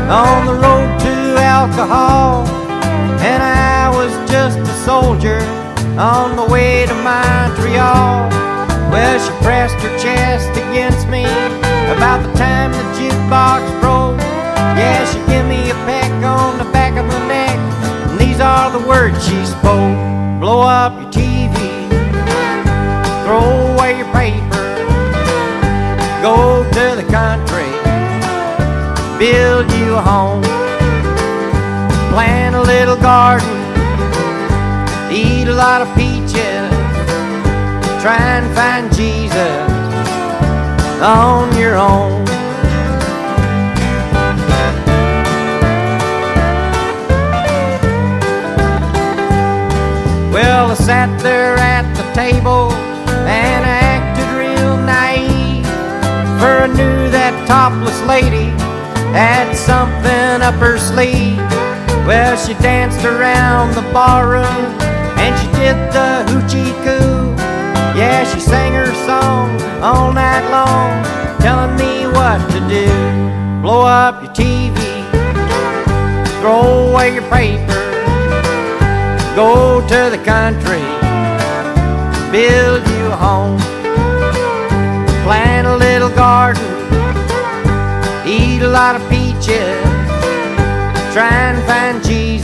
on the road to alcohol. And I was just a soldier on the way to Montreal. Well, she pressed her chest against me about the time the jukebox broke. Yeah, she gave me a peck on the back of the neck, and these are the words she spoke. Blow up your TV, throw away your paper, go to the country, build you a home, plant a little garden, eat a lot of peaches, try and find Jesus on your own. Well, I sat there at the table and I acted real naive, for I knew that topless lady had something up her sleeve. Well, she danced around the barroom and she did the hoochie coo. Yeah, she sang her song all night long, telling me what to do. Blow up your TV, throw away your paper, go to the country, build you a home, plant a little garden, eat a lot of peaches, try and find Jesus